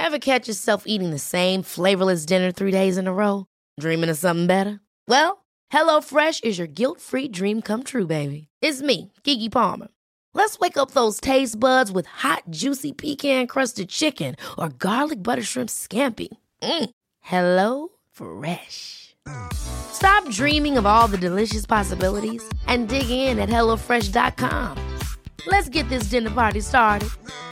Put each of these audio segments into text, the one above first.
Ever catch yourself eating the same flavorless dinner 3 days in a row? Dreaming of something better? Well, HelloFresh is your guilt-free dream come true, baby. It's me, Keke Palmer. Let's wake up those taste buds with hot, juicy pecan-crusted chicken or garlic butter shrimp scampi. Hello Fresh. Stop dreaming of all the delicious possibilities and dig in at HelloFresh.com. Let's get this dinner party started.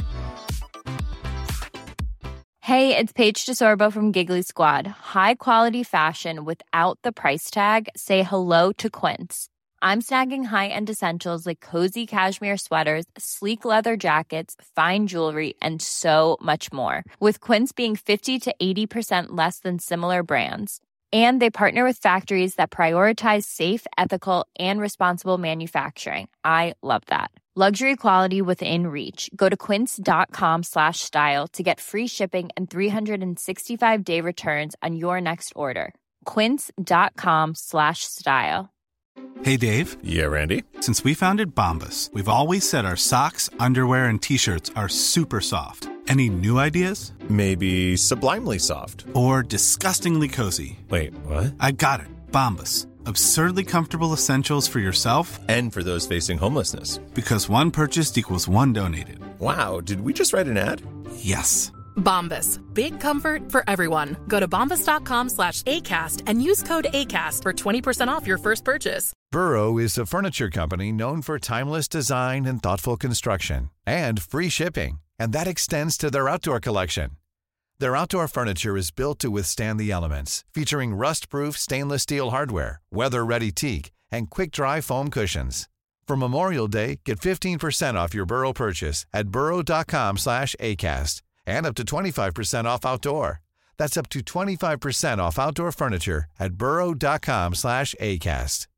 Hey, it's Paige DeSorbo from Giggly Squad. High quality fashion without the price tag. Say hello to Quince. I'm snagging high-end essentials like cozy cashmere sweaters, sleek leather jackets, fine jewelry, and so much more. With Quince being 50 to 80% less than similar brands. And they partner with factories that prioritize safe, ethical, and responsible manufacturing. I love that. Luxury quality within reach. Go to quince.com/style to get free shipping and 365-day returns on your next order. Quince.com/style. Hey, Dave. Yeah, Randy. Since we founded Bombas, we've always said our socks, underwear, and T-shirts are super soft. Any new ideas? Maybe sublimely soft. Or disgustingly cozy. Wait, what? I got it. Bombas. Absurdly comfortable essentials for yourself and for those facing homelessness. Because one purchased equals one donated. Wow, did we just write an ad? Yes. Bombas. Big comfort for everyone. Go to bombas.com/ACAST and use code ACAST for 20% off your first purchase. Burrow is a furniture company known for timeless design and thoughtful construction and free shipping. And that extends to their outdoor collection. Their outdoor furniture is built to withstand the elements, featuring rust-proof stainless steel hardware, weather-ready teak, and quick-dry foam cushions. For Memorial Day, get 15% off your Burrow purchase at burrow.com/ACAST and up to 25% off outdoor. That's up to 25% off outdoor furniture at burrow.com/ACAST.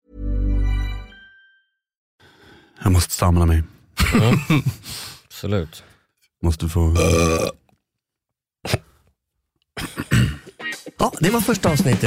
Jag måste samla mig. Absolut. Måste få... Ja, det var första avsnittet.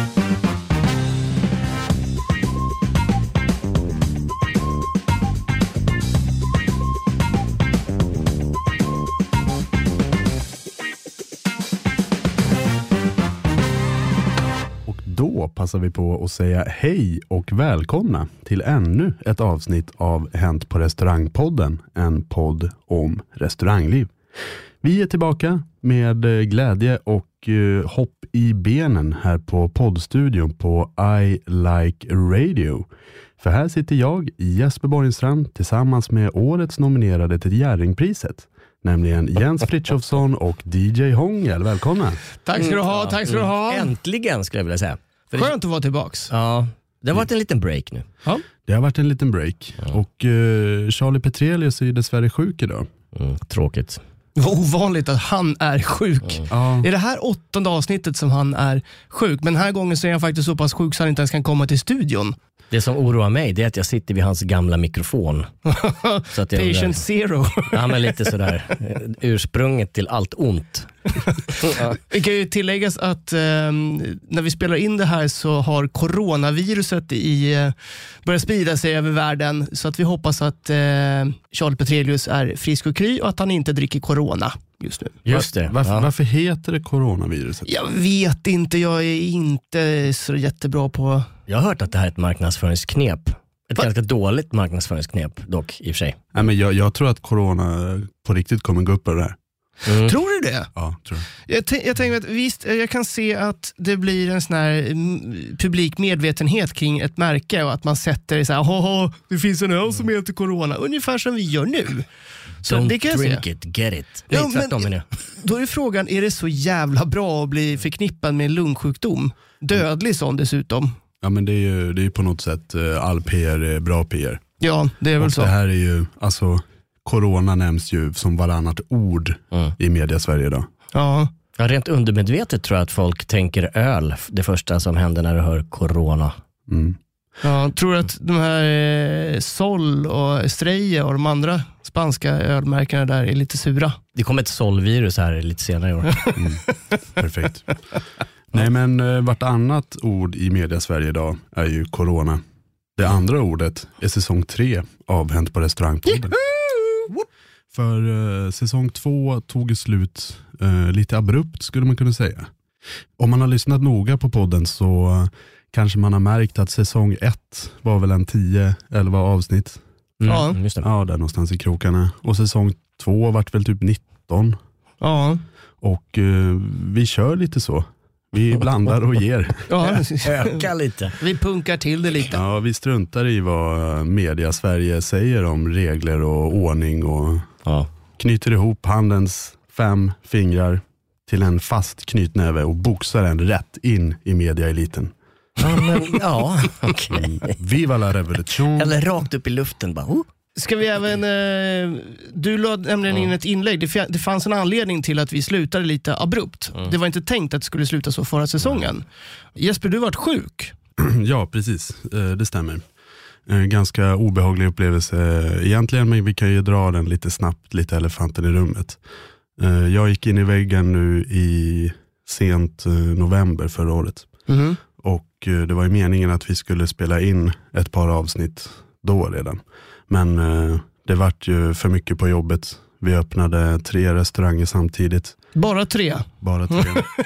Och då passar vi på att säga hej och välkomna till ännu ett avsnitt av Hänt på restaurangpodden, en podd om restaurangliv. Vi är tillbaka med glädje och hopp i benen här på poddstudion på I Like Radio. För här sitter jag, Jesper Borgenstrand, tillsammans med årets nominerade till Jerringpriset, nämligen Jens Frithiofsson och DJ Hångel. Välkomna! Tack ska du ha, tack ska du ha. Äntligen skulle jag vilja säga. Skönt att vara tillbaks. Ja, det har varit en liten break nu. Ja. Det har varit en liten break. Och Charlie Petrelius är ju dessvärre sjuk idag. Tråkigt. Vad ovanligt att han är sjuk. Är det här 8:e avsnittet som han är sjuk? Men den här gången så är han faktiskt så pass sjuk så han inte ens kan komma till studion. Det som oroar mig det är att jag sitter vid hans gamla mikrofon. Så att jag Patient zero. Ja, men lite sådär. Ursprunget till allt ont. Det kan ju tilläggas att när vi spelar in det här så har coronaviruset börjat sprida sig över världen. Så att vi hoppas att Charlie Petrelius är frisk och kry och att han inte dricker corona just nu. Just det. Varför heter det coronaviruset? Jag vet inte, jag är inte så jättebra på... Jag har hört att det här är ett marknadsföringsknep. Ett ganska dåligt marknadsföringsknep dock i och för sig. Nej, men jag tror att corona på riktigt kommer gå upp på det här. Tror du det? Ja, tror jag. Jag tänker att visst, jag kan se att det blir en sån här publik medvetenhet kring ett märke och att man sätter så här, det finns en öl som heter corona, ungefär som vi gör nu. Så Don't det kan jag drink se. it, get it. Nej, men, då är frågan, är det så jävla bra att bli förknippad med en lungsjukdom? Dödlig sån dessutom. Ja, men det är ju på något sätt all PR är bra PR. Ja, det är väl och så. Det här är ju, alltså corona nämns ju som varannat ord i media Sverige idag. Ja. Ja, rent undermedvetet tror jag att folk tänker öl det första som händer när du hör corona. Ja, tror du att de här Sol och Estrella och de andra spanska ölmärkena där är lite sura? Det kommer ett Sol-virus här lite senare i år. Perfekt. Nej, men vartannat ord i media Sverige idag är ju corona. Det andra ordet är säsong 3 av Hänt på restaurangpodden. För säsong 2 tog slut Lite abrupt skulle man kunna säga. Om man har lyssnat noga på podden så kanske man har märkt att säsong 1 var väl en 10-11 avsnitt. Ja. Just det. Ja, där någonstans i krokarna. Och säsong 2 vart väl typ 19. Ja. Och vi kör lite så. Vi blandar och ger. Ja. Öka lite. Vi punkar till det lite. Ja, vi struntar i vad media Sverige säger om regler och ordning och knyter ihop handens 5 fingrar till en fast knytnäve och boxar den rätt in i mediaeliten. Ja, okej. Viva la revolution. Eller rakt upp i luften bara. Ska vi även... du lade nämligen in ett inlägg. Det fanns en anledning till att vi slutade lite abrupt. Det var inte tänkt att det skulle sluta så förra säsongen. Jesper, du varit sjuk. Ja, precis. Det stämmer. Ganska obehaglig upplevelse egentligen, men vi kan ju dra den lite snabbt, lite elefanten i rummet. Jag gick in i väggen nu i sent november förra året. Mm. Och det var ju meningen att vi skulle spela in ett par avsnitt då redan. Men det vart ju för mycket på jobbet. Vi öppnade 3 restauranger samtidigt. Bara 3? Bara 3.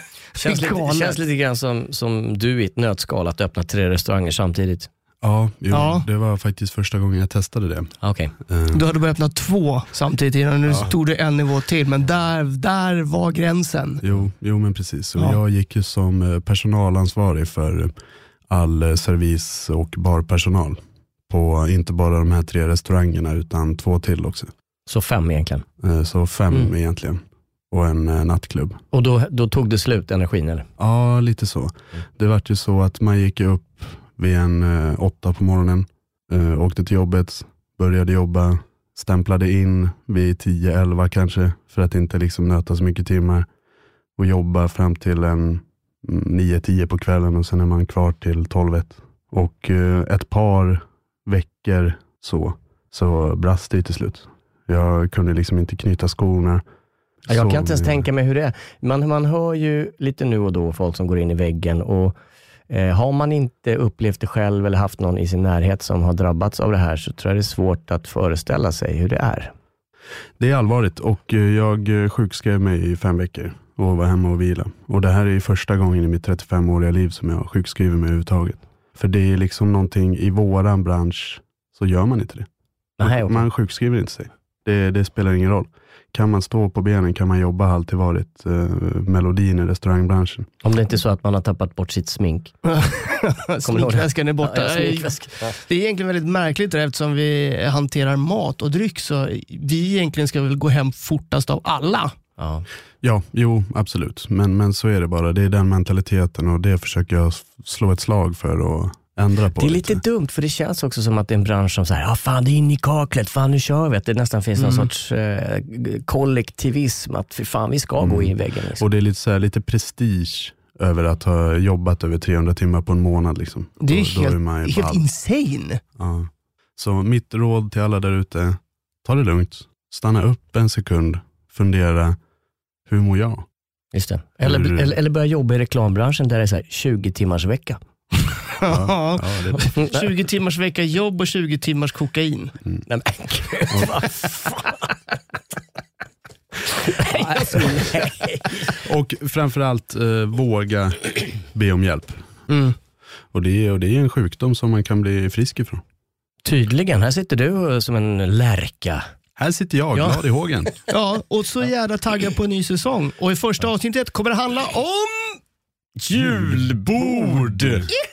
Känns lite grann som du i ett nötskal att öppna 3 restauranger samtidigt. Ja, det var faktiskt första gången jag testade det. Okej. Du hade börjat öppna 2 samtidigt innan. Nu stod det en nivå till, men där var gränsen. Jo men precis. Jag gick ju som personalansvarig för all servis och barpersonal på inte bara de här 3 restaurangerna utan 2 till också. Så 5 egentligen? Så 5 egentligen. Och en nattklubb. Och då tog det slut energin eller? Ja, lite så. Det var ju så att man gick upp vid 8 på morgonen, åkte till jobbet, började jobba, stämplade in vid 10-11 kanske för att inte liksom nöta så mycket timmar och jobba fram till 9-10 på kvällen och sen är man kvar till 12-1. Och ett par veckor så brast det till slut. Jag kunde liksom inte knyta skorna. Jag kan inte ens tänka mig hur det är. Man hör ju lite nu och då folk som går in i väggen och har man inte upplevt det själv eller haft någon i sin närhet som har drabbats av det här så tror jag det är svårt att föreställa sig hur det är. Det är allvarligt och jag sjukskrev mig i 5 veckor och var hemma och vila. Och det här är första gången i mitt 35-åriga liv som jag sjukskriver mig överhuvudtaget. För det är liksom någonting i våran bransch så gör man inte det. Nej, okay. Man sjukskriver inte sig. Det spelar ingen roll. Kan man stå på benen kan man jobba, har alltid varit melodin i restaurangbranschen. Om det inte är så att man har tappat bort sitt smink. Sminkväskan är borta. Ja. Det är egentligen väldigt märkligt eftersom vi hanterar mat och dryck så vi egentligen ska väl gå hem fortast av alla. Ja, jo, absolut. Men så är det bara. Det är den mentaliteten och det försöker jag slå ett slag för att ändra på. Det är lite dumt för det känns också som att det är en bransch som säger fan det är in i kaklet, fan nu kör vi. Att det nästan finns någon sorts kollektivism att för fan vi ska gå in i väggen. Liksom. Och det är lite, så här, lite prestige över att ha jobbat över 300 timmar på en månad. Liksom. Det är helt insane. Ja. Så mitt råd till alla där ute, ta det lugnt. Stanna upp en sekund, fundera, hur mår jag? Just det. Eller börja jobba i reklambranschen där det är så här 20 timmars vecka. Ja, 20 timmars vecka jobb och 20 timmars kokain. Nej, men gud, vad fan. Och framförallt våga be om hjälp. Och det är en sjukdom som man kan bli frisk ifrån. Tydligen, här sitter du som en lärka. Här sitter jag, glad i hågen. Ja, och så jävla taggad på en ny säsong. Och i första avsnittet kommer det handla om julbord.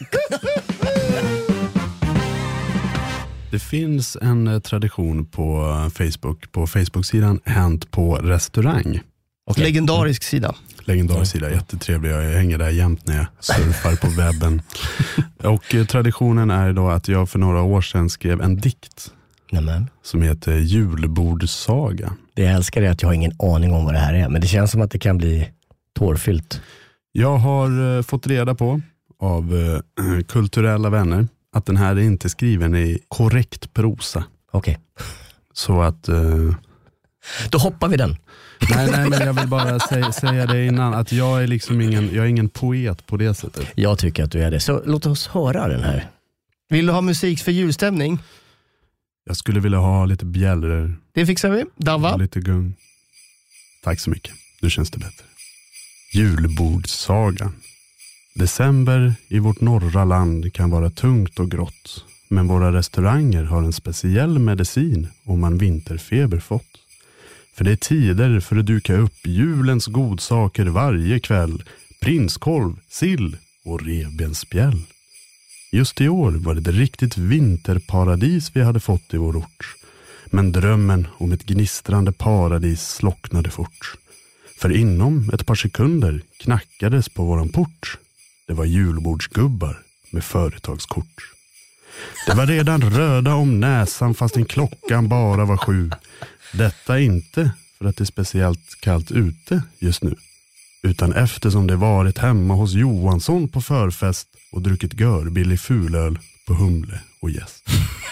Det finns en tradition på Facebook, på Facebook-sidan Hänt på restaurang. Okay. Legendarisk sida. Legendarisk sida, jättetrevlig. Jag hänger där jämt när jag surfar på webben. Och traditionen är då att jag för några år sedan skrev en dikt. Nämen. Som heter Julbordssaga. Det jag älskar är att jag har ingen aning om vad det här är. Men det känns som att det kan bli tårfyllt. Jag har fått reda på av kulturella vänner att den här är inte skriven i korrekt prosa. Okej. Så att... Då hoppar vi den. Nej, men jag vill bara säga det innan att jag är liksom ingen poet på det sättet. Jag tycker att du är det. Så låt oss höra den här. Vill du ha musik för julstämning? Jag skulle vilja ha lite bjällror. Det fixar vi. Dava. Lite gung. Tack så mycket. Nu känns det bättre. Julbordssagan. December i vårt norra land kan vara tungt och grått. Men våra restauranger har en speciell medicin om man vinterfeber fått. För det är tider för att duka upp julens godsaker varje kväll. Prinskorv, sill och revbensspjäll. Just i år var det ett riktigt vinterparadis vi hade fått i vår ort. Men drömmen om ett gnistrande paradis slocknade fort. För inom ett par sekunder knackades på våran port. Det var julbordsgubbar med företagskort. Det var redan röda om näsan fastän klockan bara var 7. Detta inte för att det är speciellt kallt ute just nu. Utan eftersom det varit hemma hos Johansson på förfest och druckit görbillig fulöl på humle och gäst.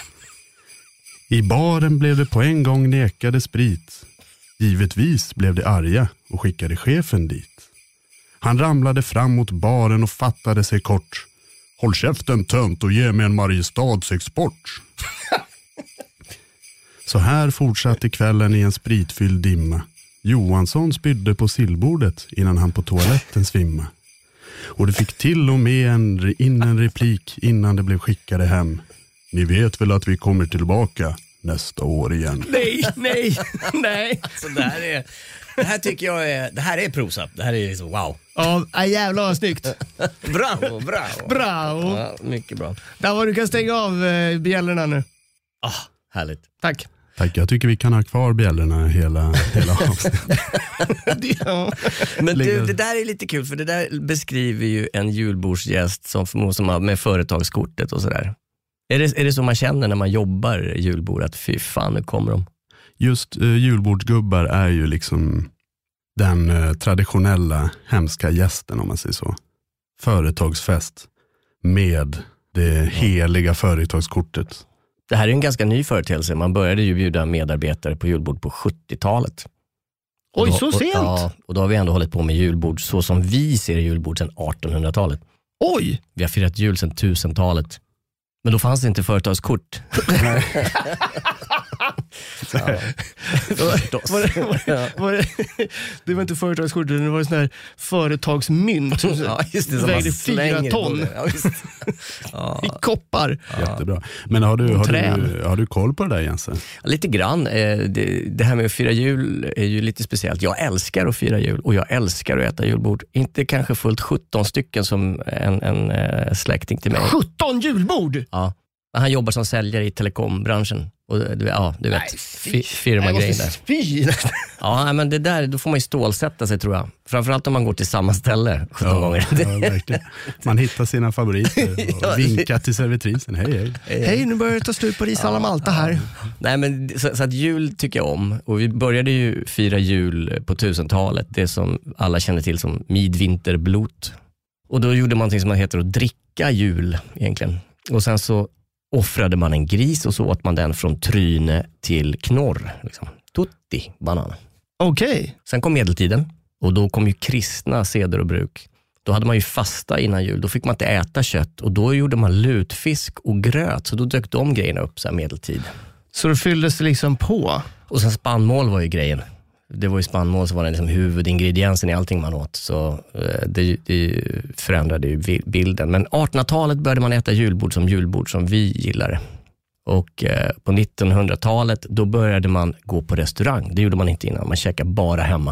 I baren blev det på en gång nekade sprit. Givetvis blev det arga och skickade chefen dit. Han ramlade fram mot baren och fattade sig kort. Håll käften tönt och ge mig en Mariestads export. Så här fortsatte kvällen i en spritfylld dimma. Johansson spydde på sillbordet innan han på toaletten svimma. Och det fick till och med en replik innan det blev skickade hem. Ni vet väl att vi kommer tillbaka nästa år igen. Nej. Så det här tycker jag är, det här är prosa. Det här är liksom wow. Ja, jävlar vad snyggt. Bravo. Ja, mycket bra. Där var du kan stänga av bjällorna nu. Härligt. Tack. Jag tycker vi kan ha kvar bjällorna hela avsnittet. Ja. Men du, det där är lite kul, för det där beskriver ju en julbordsgäst som med företagskortet och sådär. Är det så man känner när man jobbar julbord, att fy fan, nu kommer de? Just julbordsgubbar är ju liksom den traditionella hemska gästen, om man säger så. Företagsfest med det heliga företagskortet. Det här är en ganska ny företeelse. Man började ju bjuda medarbetare på julbord på 70-talet. Oj, så sent? Ja, och då har vi ändå hållit på med julbord så som vi ser julbord sedan 1800-talet. Oj! Vi har firat jul sedan 1000-talet. Men då fanns det inte företagskort. Det var inte företagskort, det var en sån här företagsmynt. Ja, just det, som vägde 4 ton. I koppar. Jättebra. Men har du koll på det där, Jensen? Lite grann. Det här med att fira jul är ju lite speciellt. Jag älskar att fira jul och jag älskar att äta julbord. Inte kanske fullt 17 stycken som en släkting till mig. 17 julbord? Ja. Han jobbar som säljare i telekombranschen. Och du vet, firmagrejen där. Ja, men det där, då får man ju stålsätta sig, tror jag. Framförallt om man går till samma ställe 17 gånger. Ja, verkligen. Man hittar sina favoriter och vinkar till servitrisen. Hej, nu börjar det ta slut på ris alla Malta här. Nej, men så att jul tycker jag om. Och vi började ju fira jul på 1000-talet. Det som alla känner till som midvinterblot. Och då gjorde man någonting som man heter att dricka jul egentligen. Och sen så offrade man en gris och så åt man den från tryne till knorr. Liksom. Tutti, banan. Okej. Sen kom medeltiden och då kom ju kristna seder och bruk. Då hade man ju fasta innan jul. Då fick man inte äta kött och då gjorde man lutfisk och gröt. Så då dök de grejerna upp så här medeltid. Så då fylldes det liksom på? Och sen spannmål var ju grejen. Det var ju spannmål som var den liksom huvudingrediensen i allting man åt. Så det förändrade ju bilden. Men 1800-talet började man äta julbord som vi gillar. Och på 1900-talet då började man gå på restaurang. Det gjorde man inte innan. Man käkade bara hemma.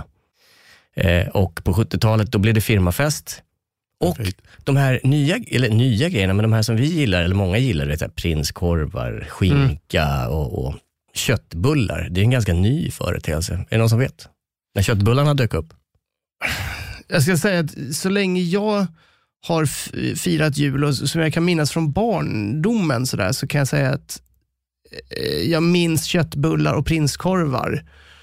Och på 70-talet då blev det firmafest. Och de här nya grejerna, men de här som vi gillar, eller många gillar, det är prinskorvar, skinka och köttbullar. Det är en ganska ny företeelse. Är det någon som vet? När köttbullarna dök upp? Jag ska säga att så länge jag har firat jul och som jag kan minnas från barndomen så kan jag säga att jag minns köttbullar och prinskorvar.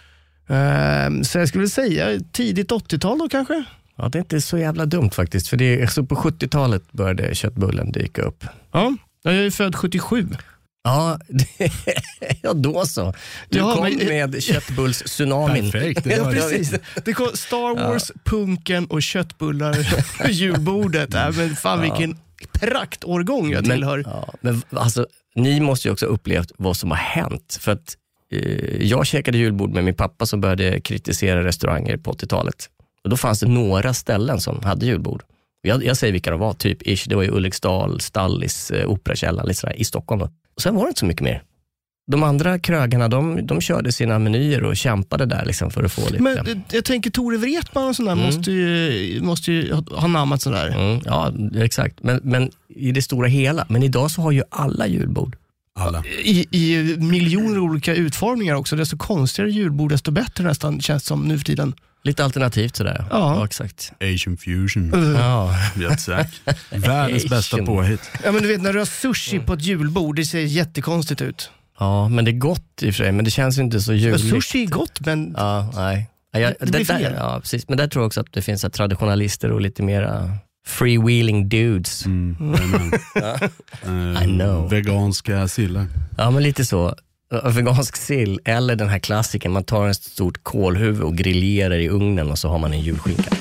Så jag skulle säga tidigt 80-tal då kanske? Ja, det är inte så jävla dumt faktiskt. För det är så på 70-talet började köttbullen dyka upp. Ja, jag är född 77. Ja, ja då så. Du kom med köttbulls-tsunamin. Perfekt. Ja, precis. Det kom Star Wars, punken och köttbullar på julbordet. Men fan vilken praktårgång jag tillhör. Men alltså, ni måste ju också ha upplevt vad som har hänt. För att jag käkade julbord med min pappa som började kritisera restauranger på 80-talet. Och då fanns det några ställen som hade julbord. Jag säger vilka de var, typ det var i Ulriksdal, Stallis, Operakällan i Stockholm då. Och sen var det inte så mycket mer. De andra krögarna, de körde sina menyer och kämpade där liksom för att få lite. Men jag tänker Tore Wretman och sådär måste ju ha namnet sådär. Ja, exakt. Men i det stora hela. Men idag så har ju alla julbord. Alla. I miljoner olika utformningar också. Desto konstigare julbord, desto bättre nästan känns som nu för tiden. Lite alternativt sådär. Ja, exakt. Asian fusion. Ja. Världens bästa påhit. Ja, men du vet när du har sushi på ett julbord, det ser jättekonstigt ut. Ja, men det är gott i och för sig, men det känns inte så juligt. Sushi är gott, men... Ja, nej. Det blir fel. Ja, precis. Men där tror jag också att det finns traditionalister och lite mera freewheeling dudes. I know. Veganska sillar. Ja, men lite så. Vegansk sill eller den här klassiken. Man tar ett stort kålhuvud och grillerar i ugnen och så har man en julskinka.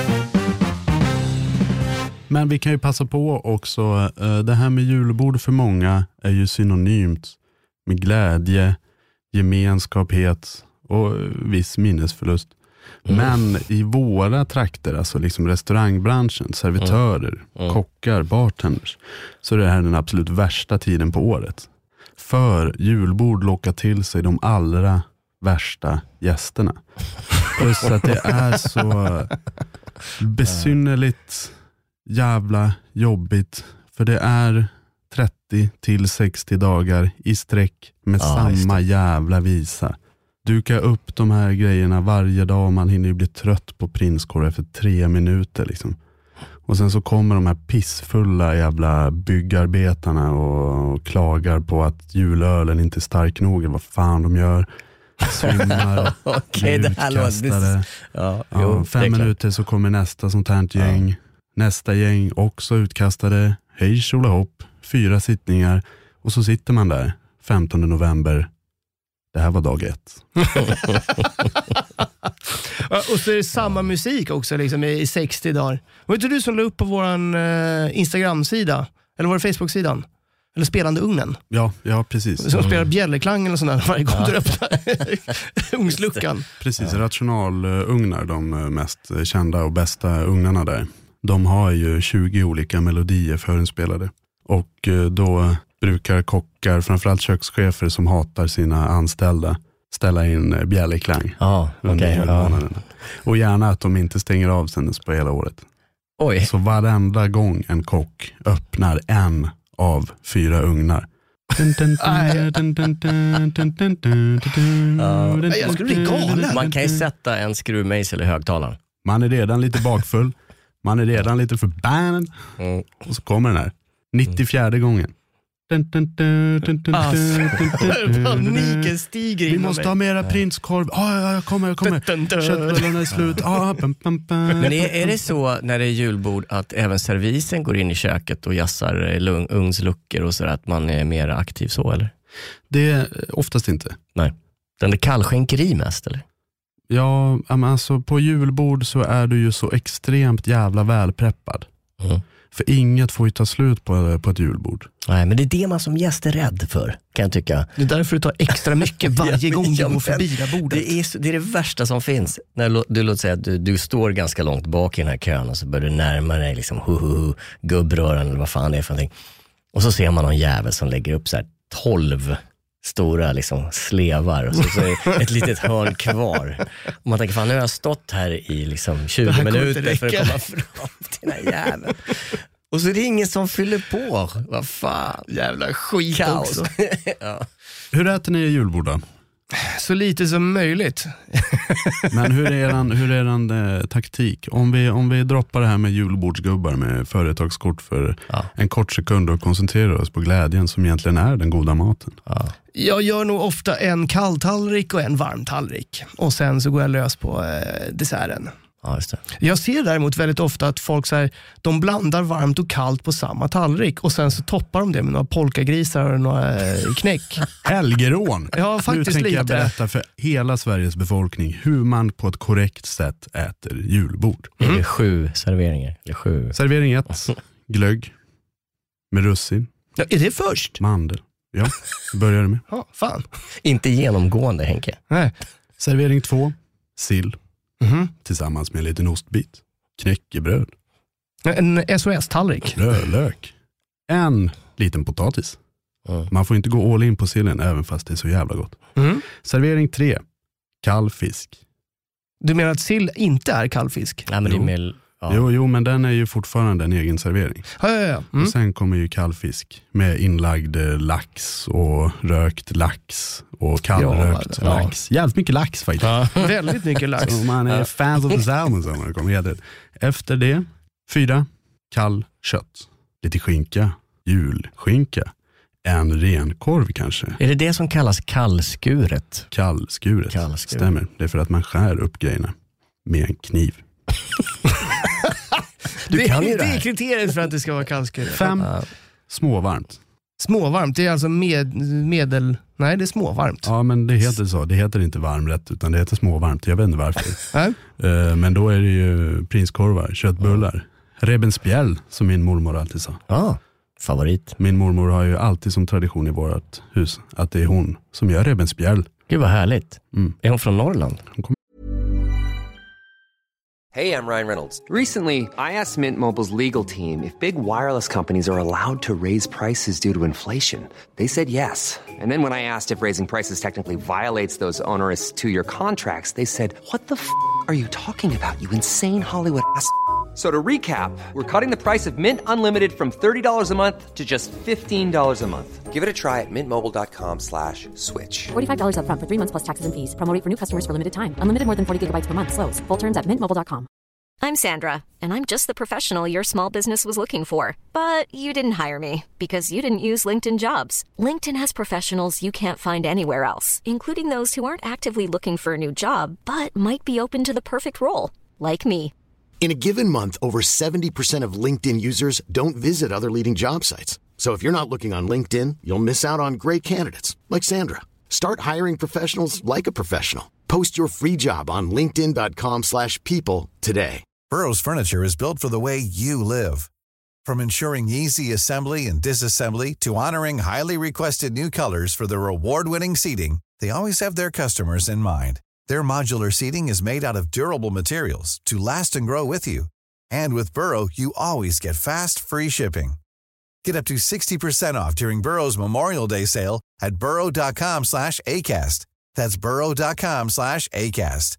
Men vi kan ju passa på också. Det här med julbord för många är ju synonymt med glädje, gemenskaphet och viss minnesförlust. Men i våra trakter, alltså liksom restaurangbranschen, servitörer, kockar, bartenders, så är det här den absolut värsta tiden på året. För julbord lockar till sig de allra värsta gästerna. Plus att det är så besynnerligt jävla jobbigt. För det är 30 till 60 dagar i sträck med samma jävla visa. Duka upp de här grejerna varje dag. Man hinner ju bli trött på prinskorv efter 3 minuter liksom. Och sen så kommer de här pissfulla jävla byggarbetarna och klagar på att julölen inte är stark nog. Vad fan de gör. Svimmar. Okej, det här låter... Ja, 5 minuter så kommer nästa sånt här gäng. Nästa gäng också utkastade. Hej tjolahopp. 4 sittningar. Och så sitter man där 15 november. Det här var dag 1. Och så är det samma musik också liksom, i 60 dagar. Var inte du som la upp på våran Instagram-sida? Eller var det Facebook-sidan? Eller spelande ugnen? Ja, precis. Som spelar bjällerklang eller sånt där varje gång du öppnar ugnsluckan. Precis, Rationalugnar, de mest kända och bästa ugnarna där. De har ju 20 olika melodier förinspelade. Och då brukar kockar, framförallt kökschefer som hatar sina anställda, ställa in bjällerklang under julmånaden. Och gärna att de inte stänger av sen på hela året. Oj. Så varenda gång en kock öppnar en av 4 ugnar. Jag skulle bli galen. Man kan ju sätta en skruvmejsel i högtalaren. Man är redan lite bakfull. Man är redan lite förbannad. Och så kommer den här 94 gången. Paniken stiger. Vi måste ha mera prinskorv. Jag kommer. Köttbullarna är slut. Men är det så när det är julbord att även servisen går in i köket och jassar ugnsluckor och så att man är mer aktiv så, eller? Det är oftast inte. Nej. Den är kallskänkeri mest, eller? Ja, alltså på julbord så är du ju så extremt jävla välpreppad. För inget får ju ta slut på ett julbord. Nej, men det är det man som gäst är rädd för, kan jag tycka. Det är därför du tar extra mycket varje gång du går förbi det bordet. Det är det värsta som finns. När du låter säga att du står ganska långt bak i den här kön och så börjar du närma dig liksom, gubbröran eller vad fan det är för någonting. Och så ser man någon jävel som lägger upp så här 12 stora liksom slevar och så är ett litet hörn kvar. Och man tänker, fan nu har jag stått här i liksom 20 minuter för att komma fram till den här jäveln. Och så är det ingen som fyller på. Vad fan. Jävla skit kaos. också. Ja. Hur äter ni julbord då? Så lite som möjligt. Men hur är eran taktik? Om vi droppar det här med julbordsgubbar med företagskort för en kort sekund och koncentrerar oss på glädjen som egentligen är den goda maten. Ja. Jag gör nog ofta en kall tallrik och en varm tallrik. Och sen så går jag lös på desserten. Ja, just det. Jag ser däremot väldigt ofta att folk så här, de blandar varmt och kallt på samma tallrik och sen så toppar de det med några polkagrisar och några knäck. Helgerån! Ja, faktiskt nu tänker lite. Jag berätta för hela Sveriges befolkning hur man på ett korrekt sätt äter julbord. Det är 7 serveringar. Eller 7. Servering 1, glögg med russin. Ja, är det först? Mandel. Ja, det börjar det med. Ja, fan. Inte genomgående, Henke. Nej. Servering 2, sill. Tillsammans med en liten ostbit. Knäckebröd. En SOS-tallrik. Rödlök. En liten potatis. Man får inte gå all in på sillen även fast det är så jävla gott. Servering 3, kall fisk. Du menar att sill inte är kall fisk? Nej, men det är med, Jo, men den är ju fortfarande en egen servering. Ja. Och sen kommer ju kall fisk med inlagd lax och rökt lax och kallrökt lax. Jävligt mycket lax faktiskt. Ja. Väldigt mycket lax. Så man är fans of the salmon som man kommer ihåg. Efter det, 4, kall kött. Lite skinka, julskinka. En renkorv kanske. Är det det som kallas kallskuret? Kallskuret. Stämmer. Det är för att man skär upp grejerna med en kniv. Det är kriteriet för att det ska vara kallskuret. 5, småvarmt. Småvarmt, det är alltså medel... Nej, det är småvarmt. Ja, men det heter så. Det heter inte varmrätt utan det heter småvarmt. Jag vet inte varför. Men då är det ju prinskorvar, köttbullar. Rebensbjäll, som min mormor alltid sa. Favorit. Min mormor har ju alltid som tradition i vårt hus att det är hon som gör rebensbjäll. Gud vad härligt. Är hon från Norrland? Hey, I'm Ryan Reynolds. Recently, I asked Mint Mobile's legal team if big wireless companies are allowed to raise prices due to inflation. They said yes. And then when I asked if raising prices technically violates those onerous 2-year contracts, they said, "What the f*** are you talking about, you insane Hollywood ass?" So to recap, we're cutting the price of Mint Unlimited from $30 a month to just $15 a month. Give it a try at mintmobile.com/switch. $45 up front for 3 months plus taxes and fees. Promo rate for new customers for limited time. Unlimited more than 40 gigabytes per month. Slows full terms at mintmobile.com. I'm Sandra, and I'm just the professional your small business was looking for. But you didn't hire me because you didn't use LinkedIn Jobs. LinkedIn has professionals you can't find anywhere else, including those who aren't actively looking for a new job, but might be open to the perfect role, like me. In a given month, over 70% of LinkedIn users don't visit other leading job sites. So if you're not looking on LinkedIn, you'll miss out on great candidates like Sandra. Start hiring professionals like a professional. Post your free job on linkedin.com/people today. Burrow's furniture is built for the way you live. From ensuring easy assembly and disassembly to honoring highly requested new colors for their award-winning seating, they always have their customers in mind. Their modular seating is made out of durable materials to last and grow with you. And with Burrow, you always get fast, free shipping. Get up to 60% off during Burrow's Memorial Day sale at burrow.com/ACAST. That's burrow.com/ACAST.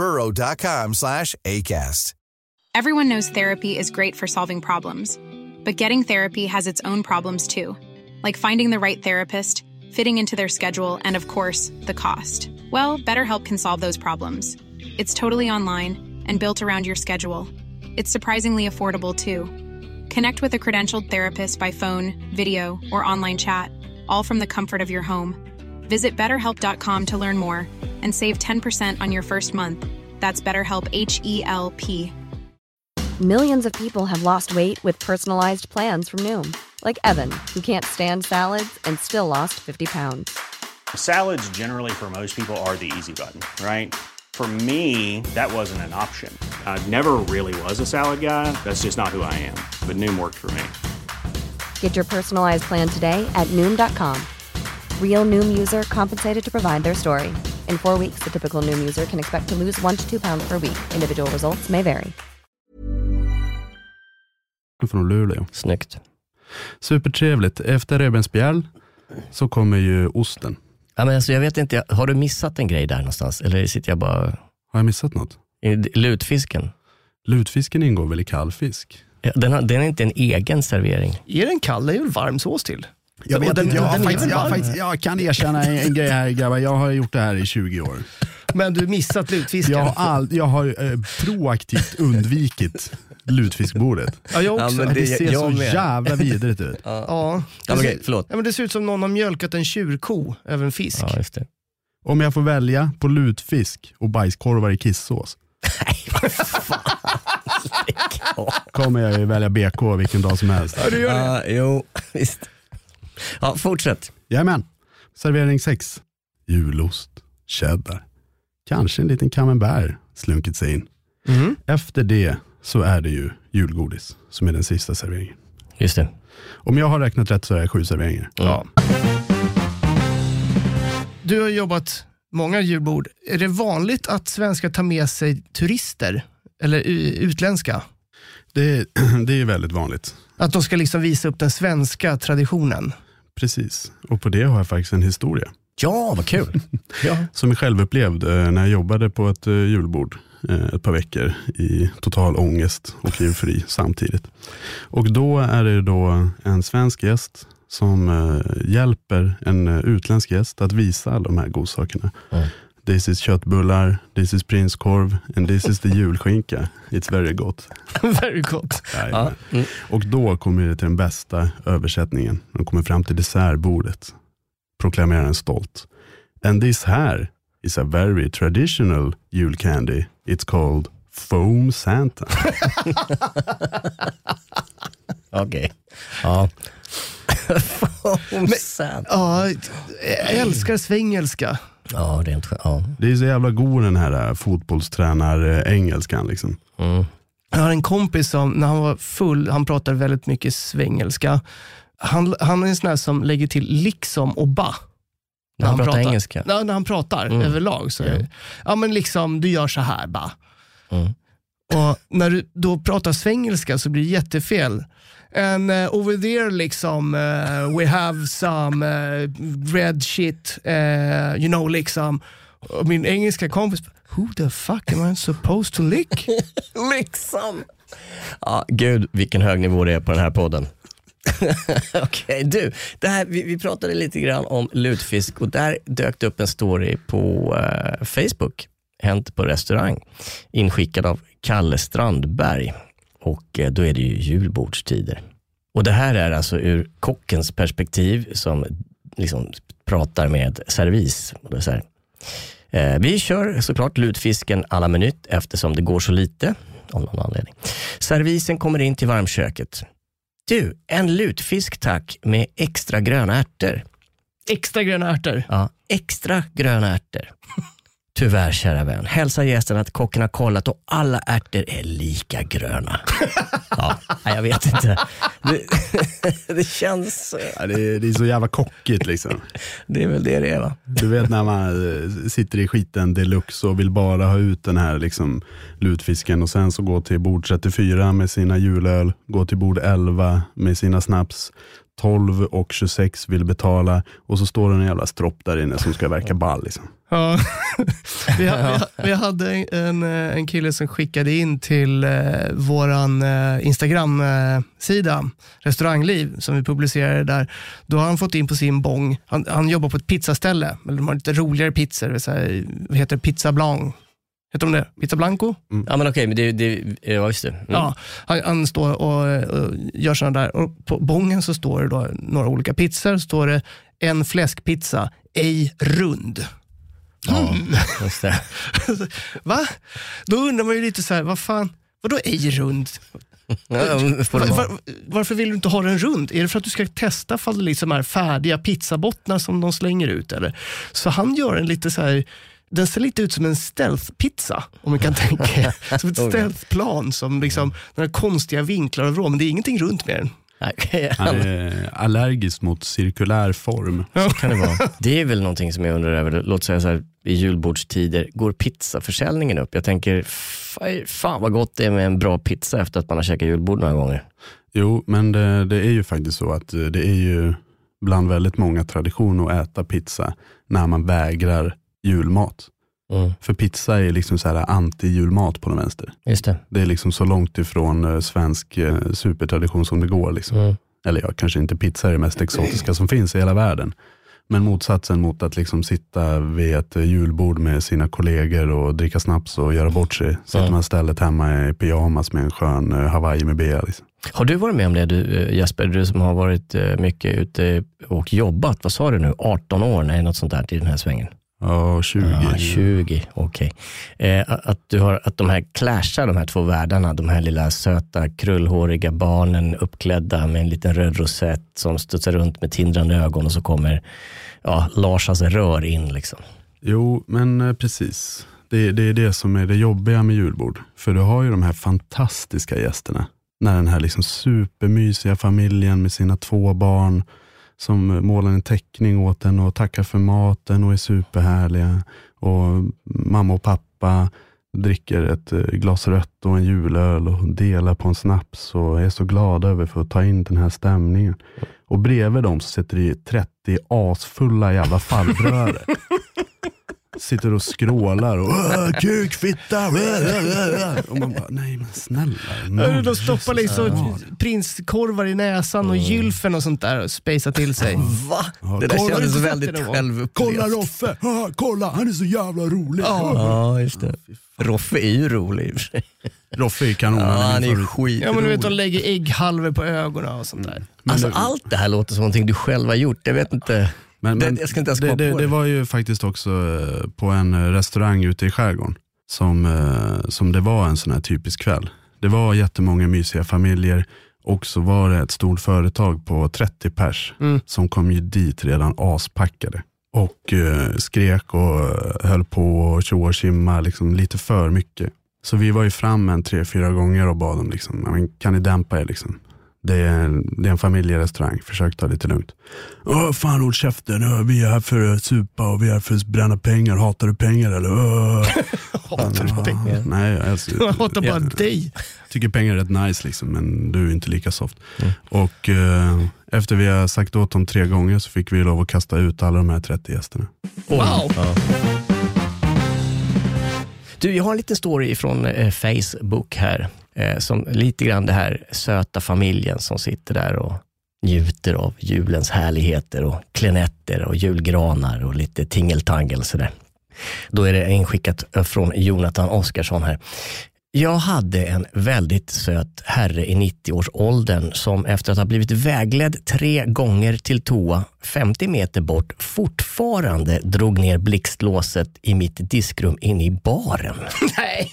burrow.com/ACAST. Everyone knows therapy is great for solving problems, but getting therapy has its own problems too, like finding the right therapist, fitting into their schedule, and of course, the cost. Well, BetterHelp can solve those problems. It's totally online and built around your schedule. It's surprisingly affordable too. Connect with a credentialed therapist by phone, video, or online chat, all from the comfort of your home. Visit BetterHelp.com to learn more and save 10% on your first month. That's BetterHelp, H-E-L-P. Millions of people have lost weight with personalized plans from Noom. Like Evan, who can't stand salads and still lost 50 pounds. Salads generally for most people are the easy button, right? For me, that wasn't an option. I never really was a salad guy. That's just not who I am. But Noom worked for me. Get your personalized plan today at Noom.com. Real Noom user compensated to provide their story. In 4 weeks, the typical Noom user can expect to lose 1 to 2 pounds per week. Individual results may vary. Från Luleå. Snyggt. Supertrevligt. Efter rebensbjäll så kommer ju osten. Ja, men alltså, jag vet inte, har du missat en grej där någonstans? Eller sitter jag bara... Har jag missat något? Lutfisken. Lutfisken ingår väl i kallfisk? Ja, den är inte en egen servering. Är den kall? Det är ju varm sås till. Jag vet inte, jag kan erkänna en grej här, grabbar. Jag har gjort det här i 20 år. Men du missat lutfisken? Jag har proaktivt undvikit lutfiskbordet. Ja, jag också. Ja, det ser så jävla vidrigt ut. Ja. Okej, förlåt. Ja, men det ser ut som någon har mjölkat en tjurko över en fisk. Ja, just det. Om jag får välja på lutfisk och bajskorvar i kissås. Nej, vad fan. Kommer jag ju välja BK vilken dag som helst. Ja, du gör det. Jo, visst. Ja, fortsätt. Jajamän. Servering 6. Julost, cheddar. Kanske en liten camembert slunkit sig in. Efter det så är det ju julgodis som är den sista serveringen. Just det. Om jag har räknat rätt så är det 7 serveringar. Ja. Du har jobbat många julbord. Är det vanligt att svenskar tar med sig turister eller utländska? Det är väldigt vanligt. Att de ska liksom visa upp den svenska traditionen. Precis, och på det har jag faktiskt en historia. Ja, vad kul. Ja. Som jag själv upplevde när jag jobbade på ett julbord ett par veckor i total ångest och eufori samtidigt. Och då är det då en svensk gäst som hjälper en utländsk gäst att visa alla de här godsakerna. This is köttbullar, this is prinskorv and this is the julskinka. It's very gott. Very gott. Ja. Och då kommer det till den bästa översättningen. De kommer fram till dessertbordet. Proklamerar en stolt. And this here is a very traditional julcandy. It's called Foam Santa. Okej. Ja. Foam Santa. Ja, jag älskar svengelska. Ja, rent ja. Det är så jävla god den här fotbollstränar-engelskan liksom. Jag har en kompis som när han var full, han pratade väldigt mycket svengelska. Han är en sån här som lägger till liksom och ba. När han pratar engelska? När han pratar överlag. Så ja, men liksom, du gör så här ba. Och när du då pratar svengelska så blir det jättefel. And over there liksom we have some red shit, you know, liksom. Och min engelska kompis, who the fuck am I supposed to lick? Liksom. Ja, gud, vilken hög nivå det är på den här podden. Okej, du, det här, vi pratade lite grann om lutfisk och där dök det upp en story på Facebook, Hänt på restaurang, inskickad av Kalle Strandberg. Och då är det ju julbordstider. Och det här är alltså ur kockens perspektiv som liksom pratar med servis. Och det är så här. Vi kör såklart lutfisken alla minut eftersom det går så lite av någon anledning. Servisen kommer in till varmköket. Du, en lutfisk tack med extra gröna ärtor. Extra gröna ärtor? Ja, extra gröna ärtor. Tyvärr, kära vän. Hälsa gästen att kocken har kollat och alla ärtor är lika gröna. Ja, jag vet inte. Det känns... Ja, det är så jävla kockigt liksom. Det är väl det är, va? Du vet när man sitter i skiten deluxe och vill bara ha ut den här liksom lutfisken och sen så gå till bord 34 med sina julöl, gå till bord 11 med sina snaps, 12 och 26 vill betala och så står det en jävla stropp där inne som ska verka ball liksom. Ja. vi hade en kille som skickade in till våran Instagram-sida Restaurangliv som vi publicerade där. Då har han fått in på sin bong. Han jobbar på ett pizzaställe, men de har lite roligare pizzor. Så här, vad heter Pizza Blanc? Heter de det? Pizza Blanco? Ja, men okej, men ja, just det. Ja, han står och gör sådana där. Och på bongen så står det då några olika pizzor. Så står det en fläskpizza, ej rund. Ja, just det. Va? Då undrar man ju lite så här, vad fan, vadå ej rund? Varför vill du inte ha den rund? Är det för att du ska testa ifall det liksom är färdiga pizzabottnar som de slänger ut? Eller? Så han gör en lite så här, den ser lite ut som en stealth-pizza, om man kan tänka. Som ett stealth-plan som liksom, några konstiga vinklar och vrå, men det är ingenting runt med den. Han är allergisk mot cirkulär form. Så kan det vara. Det är väl någonting som jag undrar över. Låt säga så här, i julbordstider, går pizzaförsäljningen upp? Jag tänker, fan vad gott det är med en bra pizza efter att man har käkat julbord några gånger. Jo, men det är ju faktiskt så att det är ju bland väldigt många traditioner att äta pizza när man vägrar julmat. För pizza är liksom så här anti-julmat på den vänster. Just det. Det är liksom så långt ifrån svensk supertradition som det går liksom. Eller ja, kanske inte pizza är det mest exotiska som finns i hela världen. Men motsatsen mot att liksom sitta vid ett julbord med sina kollegor och dricka snaps och göra bort sig. Sitter man istället hemma i pyjamas med en skön Hawaii med bea liksom. Har du varit med om det, du, Jesper? Du som har varit mycket ute och jobbat. Vad sa du nu? 18 år? Nej, något sånt där i den här svängen. Ja, 20. Ja, 20, okej. Att de här clashar, de här två världarna, de här lilla söta, krullhåriga barnen uppklädda med en liten röd rosett som studsar runt med tindrande ögon och så kommer Larsas rör in liksom. Jo, men precis. Det är det som är det jobbiga med julbord. För du har ju de här fantastiska gästerna. När den här liksom supermysiga familjen med sina 2 barn som målar en teckning åt den och tackar för maten och är superhärliga. Och mamma och pappa dricker ett glas rött och en julöl och delar på en snaps och är så glada över för att ta in den här stämningen. Och bredvid dem så sitter det 30 asfulla jävla farbröder. Sitter och skrålar och kukfitta. Och man bara, nej men snälla. De stoppar liksom prinskorvar i näsan och gylfen och sånt där och spacea till sig. Va? Det där kändes väldigt självupplevt. Kolla Roffe, kolla, han är så jävla rolig. Ja, just det. Roffe är ju rolig i och för sig. Roffe är kanon. Han är skit. Ja, men du vet, de lägger ägghalvor på ögonen och sånt där. Alltså allt det här låter som någonting du själv har gjort. Jag vet inte. Men jag ska inte ens komma på det var ju faktiskt också på en restaurang ute i skärgården som det var en sån här typisk kväll. Det var jättemånga mysiga familjer och så var det ett stort företag på 30 pers som kom ju dit redan aspackade och skrek och höll på och tjoa och kimma liksom lite för mycket. Så vi var ju fram 3-4 gånger och bad dem liksom, kan ni dämpa er liksom? Det är en familjerestaurang. Försök ta lite lugnt. Fan, håll käften. Vi är här för att supa och vi är här för att bränna pengar. Hatar du pengar eller? Hatar du pengar? Nej, jag hatar bara dig. Tycker pengar är rätt nice liksom, men du är inte lika soft. Och efter vi har sagt åt dem 3 gånger så fick vi lov att kasta ut alla de här 30 gästerna. Wow! Ja. Du, jag har en liten story från Facebook här. Som lite grann det här söta familjen som sitter där och njuter av julens härligheter och klenetter och julgranar och lite tingeltangel sådär. Då är det inskickat från Jonathan Oskarsson här. Jag hade en väldigt söt herre i 90-årsåldern som efter att ha blivit vägledd 3 gånger till toa 50 meter bort fortfarande drog ner blixtlåset i mitt diskrum in i baren. Nej!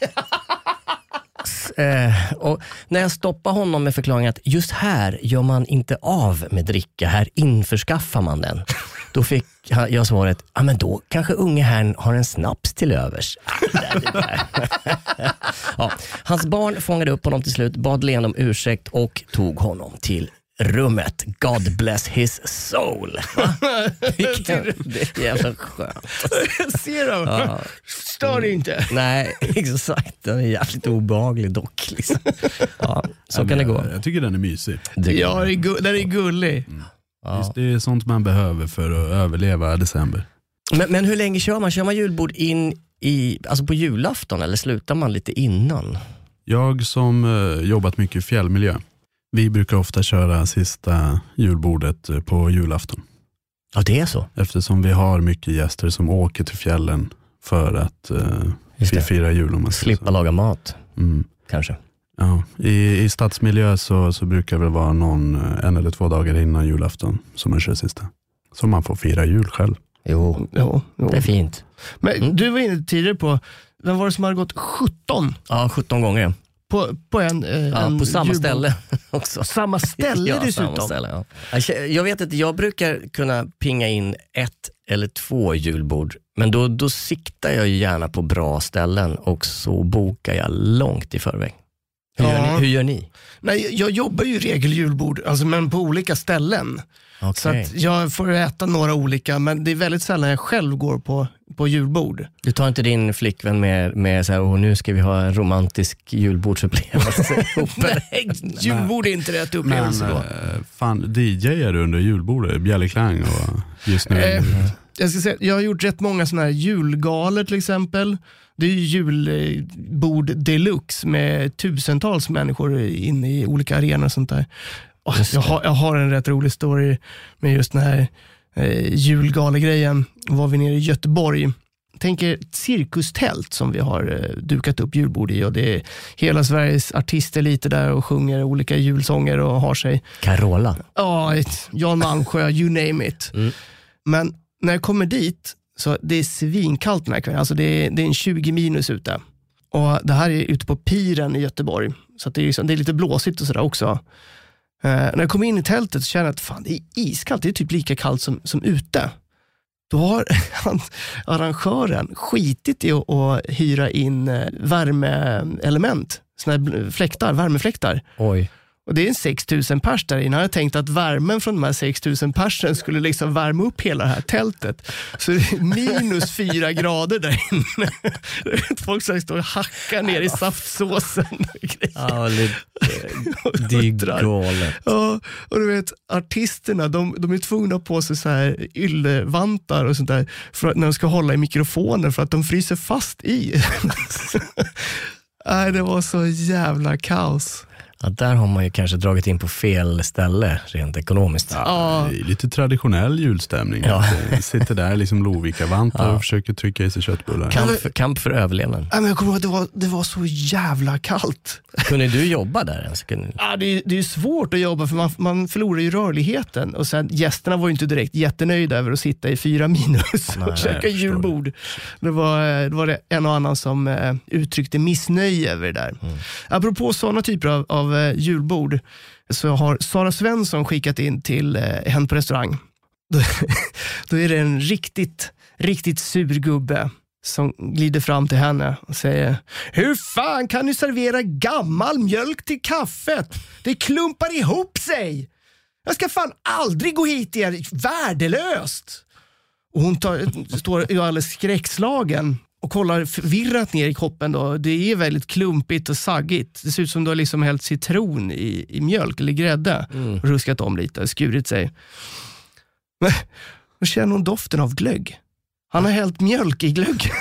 Och när jag stoppade honom med förklaringen att just här gör man inte av med dricka, här införskaffar man den. Då fick jag svaret, men då kanske unge herrn har en snaps till övers. Ja, hans barn fångade upp honom till slut, bad leende om ursäkt och tog honom till rummet. God bless his soul. Det är jävla skönt. Ser du? Ja. Stör det inte. Nej, exakt. Den är jävligt obehaglig dock. Liksom. Ja, så kan det gå. Jag tycker den är mysig. Ja, den är gullig. Ja. Just det är sånt man behöver för att överleva december. Men hur länge kör man? Kör man julbord alltså på julafton eller slutar man lite innan? Jag som jobbat mycket i fjällmiljö. Vi brukar ofta köra sista julbordet på julafton. Ja, det är så. Eftersom vi har mycket gäster som åker till fjällen för att fira jul. Om man slippa laga mat, kanske. Ja, i stadsmiljö så brukar det vara 1 eller 2 dagar innan julafton som man kör sista. Så man får fira jul själv. Jo. Det är fint. Men du var inne tidigare på, vem var det som hade gått 17? Ja, 17 gånger. På en på samma julbord. Ställe också. Samma ställe ja, dessutom? Samma ställe, ja. Jag vet att jag brukar kunna pinga in 1 eller 2 julbord. Men då siktar jag ju gärna på bra ställen och så bokar jag långt i förväg. Hur gör ni? Nej, jag jobbar ju i regel julbord, alltså, men på olika ställen. Okay. Så att jag får äta några olika, men det är väldigt sällan jag själv går på julbord. Du tar inte din flickvän med så här, nu ska vi ha en romantisk julbordsupplevelse? Nej, julbord är inte rätt upplevelse då. Fan, DJ-ar under julbordet, bjällerklang och just nu. Jag ska säga, jag har gjort rätt många såna här julgaler till exempel. Det är ju julbord deluxe med tusentals människor inne i olika arenor och sånt där. Jag har en rätt rolig story med just den här julgalegrejen. Var vi nere i Göteborg. Tänker ett cirkustält som vi har dukat upp julbord i, och det är hela Sveriges artister lite där och sjunger olika julsånger och har sig. Carola. Ja, Jan Malmsjö, you name it. Men när jag kommer dit så det är svinkallt den här kvällen. Alltså det är en 20 minus ute. Och det här är ute på piren i Göteborg. Så att det är lite blåsigt och sådär också. När jag kom in i tältet så kände jag att fan, det är iskallt. Det är typ lika kallt som ute. Då har arrangören skitit i att hyra in värmeelement. Såna här värmefläktar. Oj. Och det är en 6000 pers där inne. Jag hade tänkt att värmen från de här 6000 persen skulle liksom värma upp hela det här tältet. Så det är minus 4 grader där inne. Folk som står och hackar ner i saftsåsen. Ja, det är galet. Ja, och du vet, artisterna, de är tvungna på sig så här yllevantar och sånt där för att, när de ska hålla i mikrofoner för att de fryser fast i. Nej, det var så jävla kaos. Ja, där har man ju kanske dragit in på fel ställe rent ekonomiskt. Ja, det är lite traditionell julstämning. Ja. Sitter där liksom Lovikka-vantar och försöker trycka i sig köttbullar. Kamp för överlevnad. Ja, men jag kommer ihåg att det var så jävla kallt. Kunde du jobba där ens? Ja, det är svårt att jobba för man förlorar ju rörligheten. Och sen gästerna var ju inte direkt jättenöjda över att sitta i 4 minus och käka julbord. Det var det en och annan som uttryckte missnöje över det där. Apropå sådana typer av julbord så har Sara Svensson skickat in till Hänt på restaurang. Då är det en riktigt sur gubbe som glider fram till henne och säger: hur fan kan ni servera gammal mjölk till kaffet? Det klumpar ihop sig. Jag ska fan aldrig gå hit igen. Värdelöst. Och hon står ju alldeles skräckslagen och kollar förvirrat ner i koppen då. Det är väldigt klumpigt och saggigt. Det ser ut som du har liksom hällt citron i mjölk eller grädde. Ruskat om lite, skurit sig. Men då känner hon doften av glögg. Han har hällt mjölk i glögg.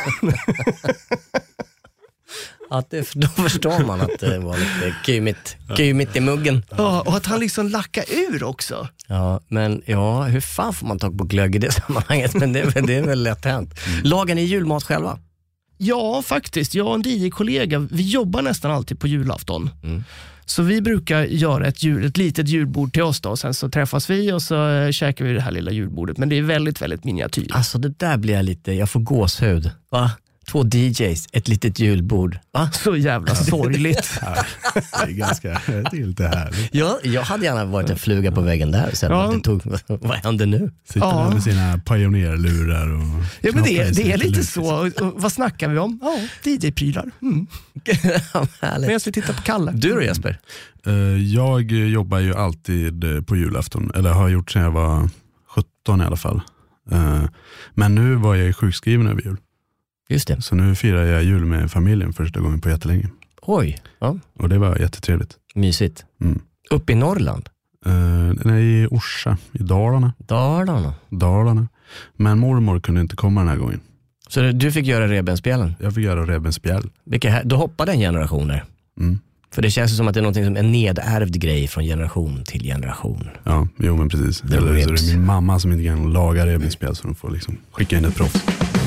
Att då förstår man att det var lite kymigt i muggen. Ja, och att han liksom lackar ur också. Ja, men hur fan får man tag på glögg i det sammanhanget? Men det är väl lätt hänt. Lagar ni julmat själva? Ja, faktiskt. Jag och en DJ-kollega, vi jobbar nästan alltid på julafton. Så vi brukar göra ett litet julbord till oss då. Och sen så träffas vi och så käkar vi det här lilla julbordet. Men det är väldigt, väldigt miniatyr. Alltså det där blir jag får gåshud. Va? 2 DJs, ett litet julbord. Va? Så jävla sorgligt. Det är ganska lite härligt. Jag hade gärna varit en fluga på väggen där. Sen vad händer nu? Sitter där med sina pionerlurar och... Ja, men det är lite så. Och vad snackar vi om? Ja, DJ-prylar. Men jag ska titta på Kalle. Du då, Jesper? Jag jobbar ju alltid på julafton. Eller har gjort sedan jag var 17 i alla fall. Men nu var jag sjukskriven över jul. Just det. Så nu firar jag jul med familjen första gången på jättelänge. Oj. Ja. Och det var jättetrevligt. Mysigt. Upp i Norrland? Nej, i Orsa, i Dalarna. Dalarna. Men mormor kunde inte komma den här gången. Så du fick göra revbensspjällen? Jag fick göra revbensspjäll. Då hoppade en generationer. För det känns som att det är någonting som en nedärvd grej från generation till generation. Ja, jo men precis. Eller så är det min mamma som inte kan laga revbensspjäll så de får liksom skicka in ett proffs.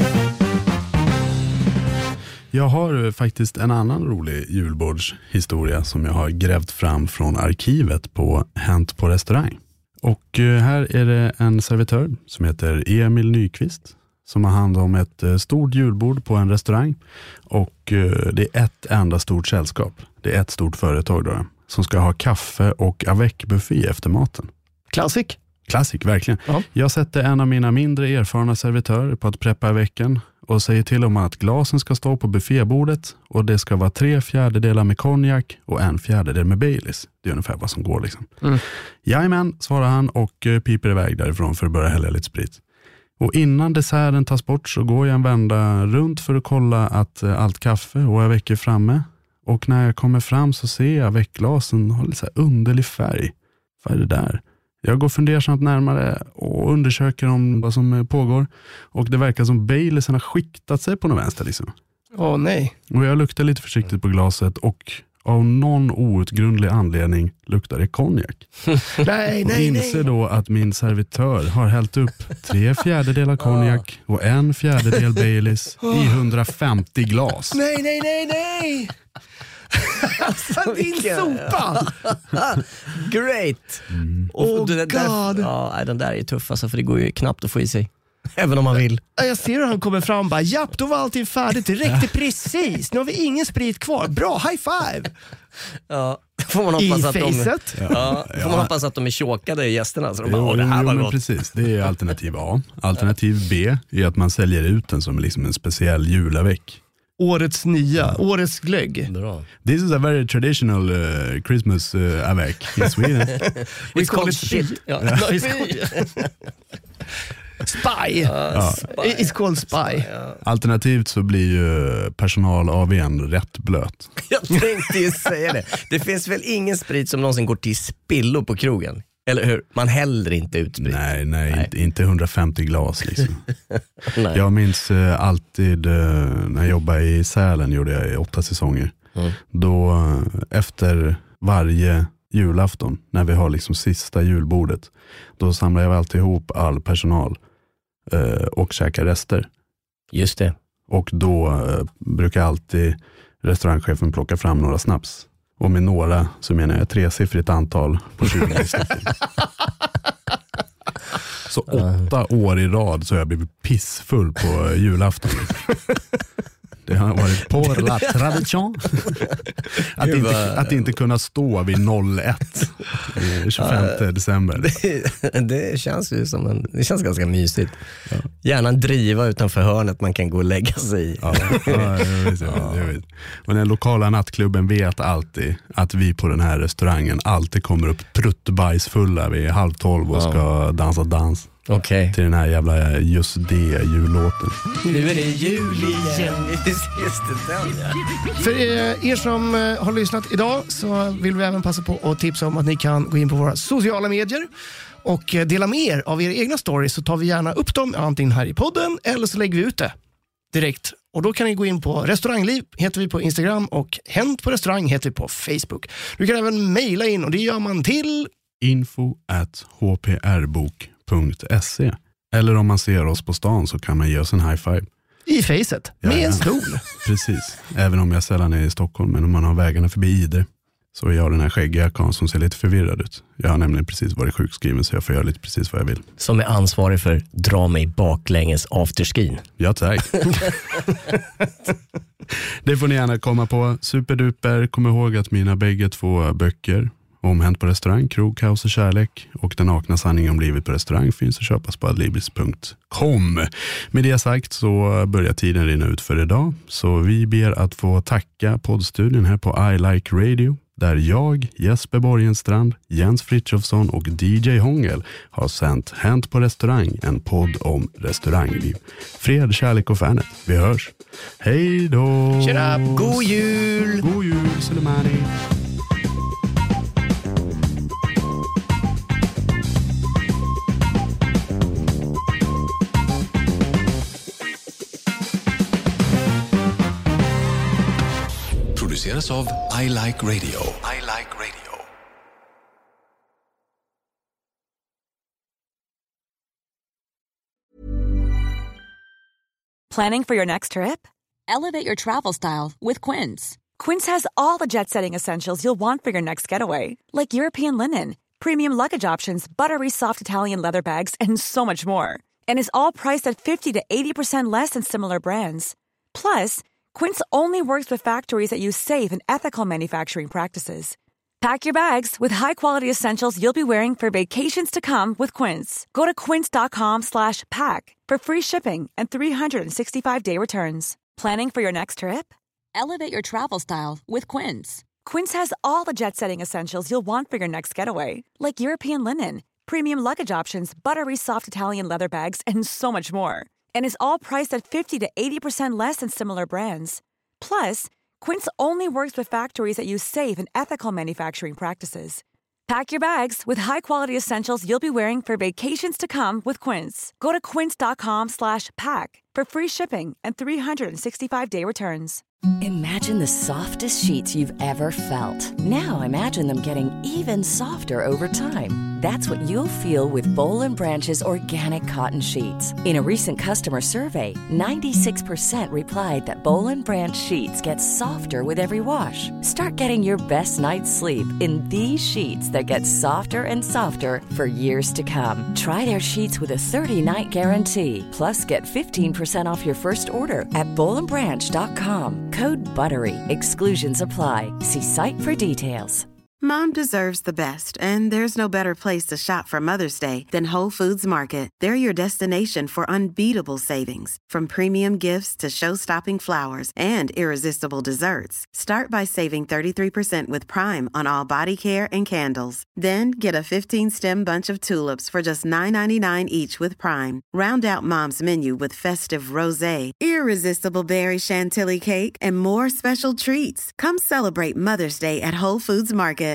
Jag har faktiskt en annan rolig julbordshistoria som jag har grävt fram från arkivet på Hänt på restaurang. Och här är det en servitör som heter Emil Nyqvist som har hand om ett stort julbord på en restaurang. Och det är ett enda stort sällskap. Det är ett stort företag då, som ska ha kaffe och avec-buffé efter maten. Klassik, verkligen. Ja. Jag sätter en av mina mindre erfarna servitörer på att preppa veckan och säger till om att glasen ska stå på buffébordet och det ska vara 3/4 med konjak och 1/4 med Baileys. Det är ungefär vad som går liksom. Jajamän, svarar han och piper iväg därifrån för att börja hälla lite sprit. Och innan desserten tas bort så går jag en vända runt för att kolla att allt kaffe och avec är framme. Och när jag kommer fram så ser jag avec-glasen har lite så här underlig färg. Vad är det där? Jag går fundersamt närmare och undersöker om vad som pågår. Och det verkar som Baileysen har skiktat sig på någon vänster liksom. Åh nej. Och jag luktar lite försiktigt på glaset och av någon outgrundlig anledning luktar det konjak. Nej. Och inser då att min servitör har hällt upp 3/4 konjak och 1/4 Baileys i 150 glas. Nej. Alltså din sopa. Great. God. Den där är tuff alltså, för det går ju knappt att få i sig. Även om man vill. Jag ser hur han kommer fram och bara, japp, då var allting färdigt. Det räckte precis. Nu har vi ingen sprit kvar. Bra, high five. Ja, får man hoppas att facet. Får man hoppas att de är chokade gästerna. Så de bara, det här var gott. Precis, det är alternativ A. Alternativ B är att man säljer ut den som liksom en speciell julaveck. Årets glögg. Bra. This is a very traditional Christmas avec in Sweden. We call it shit. Spy. It's called Spy. Alternativt så blir ju personal av en rätt blöt. Jag tänkte ju säga det. Det finns väl ingen sprit som någonsin går till spillo på krogen? Eller hur? Man häller inte ut sprit. Nej. Inte 150 glas liksom. Jag minns alltid när jag jobbade i Sälen, gjorde jag i 8 säsonger. Då efter varje julafton, när vi har liksom sista julbordet, då samlar jag alltid ihop all personal och käkar rester. Just det. Och då brukar alltid restaurangchefen plocka fram några snaps. Och med några så menar jag 3-siffrigt antal på 20 stycken. Så 8 år i rad så har jag blivit pissfull på julafton. Det har varit på la tradition. Att inte kunna stå vid 01 25 december. Det känns ju som det känns ganska mysigt. Ja. Gärna en driva utanför hörnet man kan gå och lägga sig i. Jag vet. Och den lokala nattklubben vet alltid att vi på den här restaurangen alltid kommer upp pruttbajsfulla vid 11:30 och ska dansa dans. Okay. Till den här jävla just det jullåten. Nu är det jul igen. Just det. För er som har lyssnat idag så vill vi även passa på att tipsa om att ni kan gå in på våra sociala medier och dela med er av era egna stories, så tar vi gärna upp dem antingen här i podden eller så lägger vi ut det direkt. Och då kan ni gå in på Restaurangliv, heter vi på Instagram, och Hänt på restaurang heter vi på Facebook. Du kan även mejla in och det gör man till info@hprbok.se. Eller om man ser oss på stan så kan man ge oss en high five. I facet, med en stol. Precis, även om jag sällan är i Stockholm, men om man har vägarna förbi Idre så är jag den här skäggiga kan som ser lite förvirrad ut. Jag har nämligen precis varit sjukskriven så jag får göra lite precis vad jag vill. Som är ansvarig för dra mig baklänges afterskin. Ja, tack. Det får ni gärna komma på. Superduper, kom ihåg att mina bägge 2 böcker om Hänt på restaurang, krog, kaos och kärlek och den nakna sanningen om livet på restaurang finns att köpas på adlibris.com. Med det sagt så börjar tiden rinna ut för idag. Så vi ber att få tacka poddstudion här på I Like Radio, där jag, Jesper Borgenstrand, Jens Frithiofsson och DJ Hångel har sänt Hänt på restaurang, en podd om restaurangliv. Fred, kärlek och fanet. Vi hörs. Hej då! Tjena! God jul! God jul, Sulemani! Produceras av I Like Radio. I Like Radio. Planning for your next trip? Elevate your travel style with Quince. Quince has all the jet-setting essentials you'll want for your next getaway, like European linen, premium luggage options, buttery soft Italian leather bags, and so much more. And is all priced at 50 to 80% less than similar brands. Plus, Quince only works with factories that use safe and ethical manufacturing practices. Pack your bags with high-quality essentials you'll be wearing for vacations to come with Quince. Go to quince.com/pack for free shipping and 365-day returns. Planning for your next trip? Elevate your travel style with Quince. Quince has all the jet-setting essentials you'll want for your next getaway, like European linen, premium luggage options, buttery soft Italian leather bags, and so much more. And is all priced at 50 to 80% less than similar brands. Plus, Quince only works with factories that use safe and ethical manufacturing practices. Pack your bags with high-quality essentials you'll be wearing for vacations to come with Quince. Go to quince.com/pack for free shipping and 365-day returns. Imagine the softest sheets you've ever felt. Now imagine them getting even softer over time. That's what you'll feel with Boll & Branch's organic cotton sheets. In a recent customer survey, 96% replied that Boll & Branch sheets get softer with every wash. Start getting your best night's sleep in these sheets that get softer and softer for years to come. Try their sheets with a 30-night guarantee. Plus, get 15% off your first order at bollandbranch.com. Code BUTTERY. Exclusions apply. See site for details. Mom deserves the best, and there's no better place to shop for Mother's Day than Whole Foods Market. They're your destination for unbeatable savings, from premium gifts to show-stopping flowers and irresistible desserts. Start by saving 33% with Prime on all body care and candles. Then get a 15-stem bunch of tulips for just $9.99 each with Prime. Round out Mom's menu with festive rosé, irresistible berry chantilly cake, and more special treats. Come celebrate Mother's Day at Whole Foods Market.